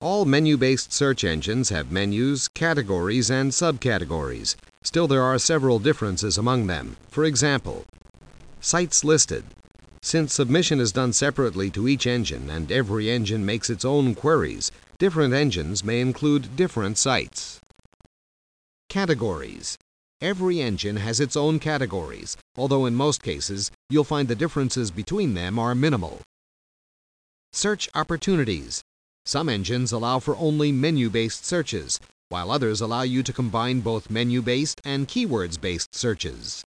All menu-based search engines have menus, categories, and subcategories. Still, there are several differences among them. For example, sites listed. Since submission is done separately to each engine and every engine makes its own queries, different engines may include different sites. Categories. Every engine has its own categories, although in most cases, you'll find the differences between them are minimal. Search opportunities. Some engines allow for only menu-based searches, while others allow you to combine both menu-based and keywords-based searches.